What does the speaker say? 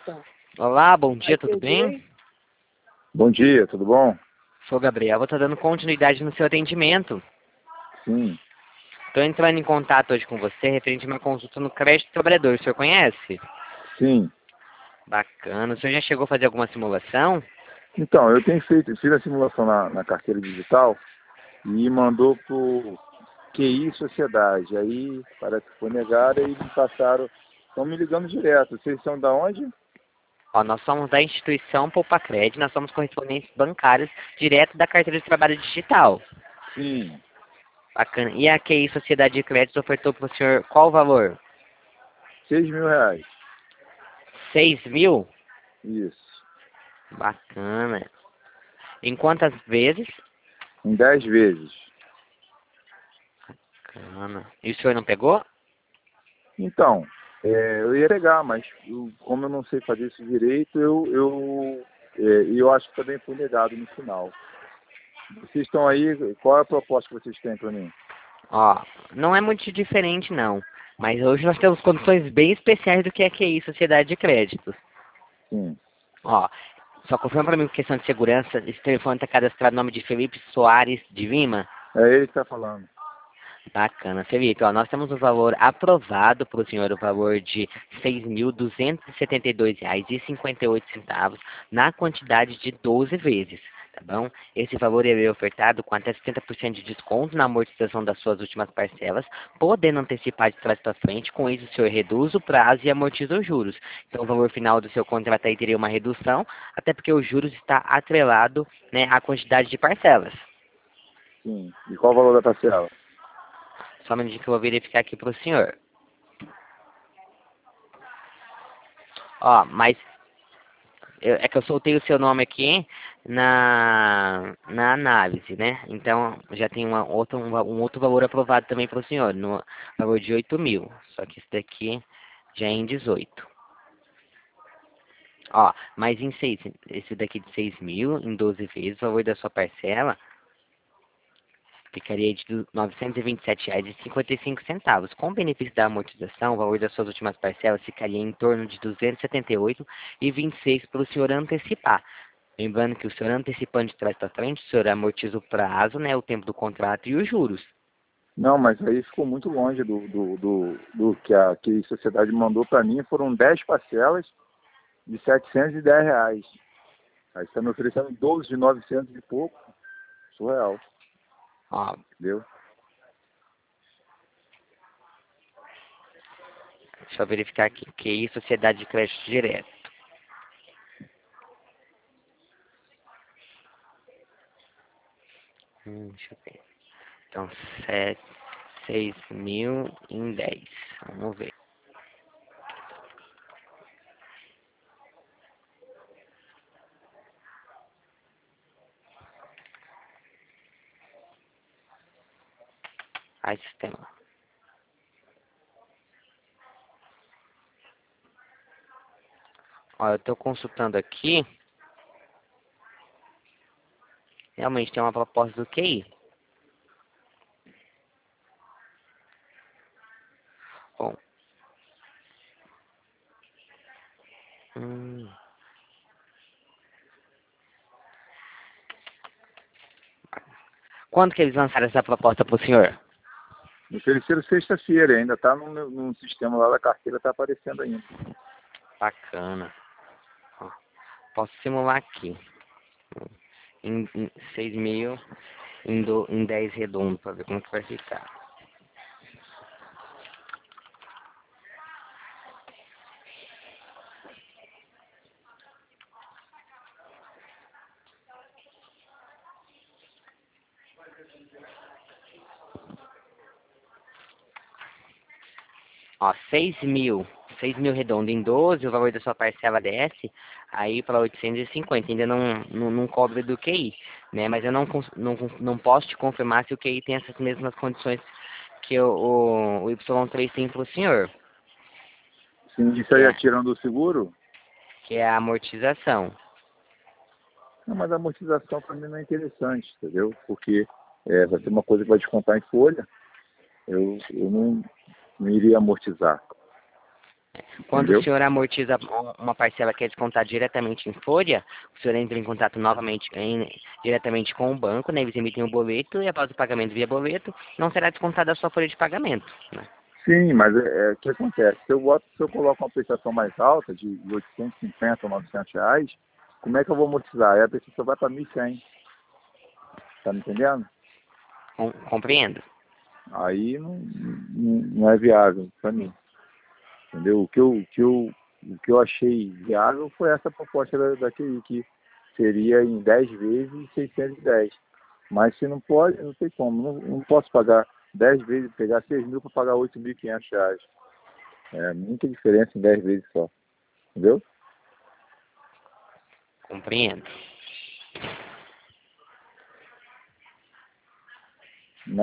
Olá, bom dia, tudo bem? Bom dia, tudo bom? Sou o Gabriel, vou estar dando continuidade no seu atendimento. Sim, Estou entrando em contato hoje com você referente a uma consulta no crédito do trabalhador. O senhor conhece? sim. Bacana. O senhor já chegou a fazer alguma simulação? Então, eu fiz a simulação na carteira digital e mandou pro QI Sociedade. Aí parece que foi negado e me passaram. Estão me ligando direto. Vocês são da onde? Ó, nós somos da instituição Poupacred, nós somos correspondentes bancários direto da carteira de trabalho digital. Sim, Bacana. E a QI Sociedade de Crédito ofertou para o senhor qual o valor? R$ 6.000. 6.000? Isso. Bacana. Em quantas vezes? Em 10 vezes. Bacana. E o senhor não pegou? Então, eu ia pegar, mas como eu não sei fazer isso direito, eu acho que também fui negado no final. Vocês estão aí, qual é a proposta que vocês têm para mim? Ó, não é muito diferente não, mas hoje nós temos condições bem especiais do que é QI, Sociedade de Créditos. Sim. Ó, só confirma para mim com questão de segurança, esse telefone está cadastrado no nome de Felipe Soares de Lima? É ele que está falando. Bacana, Felipe, ó, nós temos o valor aprovado para o senhor, o valor de R$ 6.272,58 na quantidade de 12 vezes, tá bom? Esse valor ele é ofertado com até 70% de desconto na amortização das suas últimas parcelas, podendo antecipar de trás para frente, com isso o senhor reduz o prazo e amortiza os juros. Então o valor final do seu contrato aí teria uma redução, até porque os juros está atrelado, né, à quantidade de parcelas. Sim. E qual o valor da parcela? Só um minutinho que eu vou verificar aqui para o senhor. Ó, mas é que eu soltei o seu nome aqui na análise, né? Então já tem um outro valor aprovado também para o senhor, no valor de 8.000. Só que esse daqui já é em 18. Ó, mas esse daqui de 6.000 em 12 vezes, o valor da sua parcela ficaria de R$ 927,55. Com o benefício da amortização, o valor das suas últimas parcelas ficaria em torno de R$ 278,26 para o senhor antecipar. Lembrando que o senhor antecipando de trás para frente, o senhor amortiza o prazo, né, o tempo do contrato e os juros. Não, mas aí ficou muito longe do que a sociedade mandou para mim. Foram 10 parcelas de R$ 710. Aí está me oferecendo 12 de 900 e pouco. Surreal, Ó, entendeu? deixa eu verificar aqui. QI Sociedade de Crédito Direto. Deixa eu ver. Então, 6.000 em 10. Vamos ver. Ai, sistema. Ó, eu estou consultando aqui. Realmente tem uma proposta do QI. Bom. Hum, quando que eles lançaram essa proposta para o senhor? Me ofereceram sexta-feira, ainda está no sistema lá da carteira, está aparecendo ainda. Bacana. Ó, posso simular aqui. Em 6.000 em 10 redondo para ver como que vai ficar. Ó, 6.000 redondo em 12, o valor da sua parcela desce aí para 850. Ainda não cobre do QI, né? Mas eu não posso te confirmar se o QI tem essas mesmas condições que o Y3 tem para o senhor, Sim, isso que aí é, tirando o seguro? que é a amortização. Não, mas a amortização para mim não é interessante, entendeu? Porque vai ser uma coisa que vai descontar em folha. Eu não iria amortizar. Quando o entendeu? senhor amortiza uma parcela que é descontada diretamente em folha, o senhor entra em contato novamente diretamente com o banco, né? Eles emitem o boleto e após o pagamento via boleto, não será descontada a sua folha de pagamento, né? Sim, mas o que acontece? Se eu coloco uma prestação mais alta, de 850 ou 900 reais, como é que eu vou amortizar? Aí a prestação vai para 1.100, tá me entendendo? Compreendo. Aí não é viável para mim, entendeu? O que eu achei viável foi essa proposta da QI, que seria em 10 vezes 610. Mas se não pode, não tem como. Não posso pagar 10 vezes, pegar 6 mil para pagar 8.500 reais. É muita diferença em 10 vezes só, entendeu? Compreendo.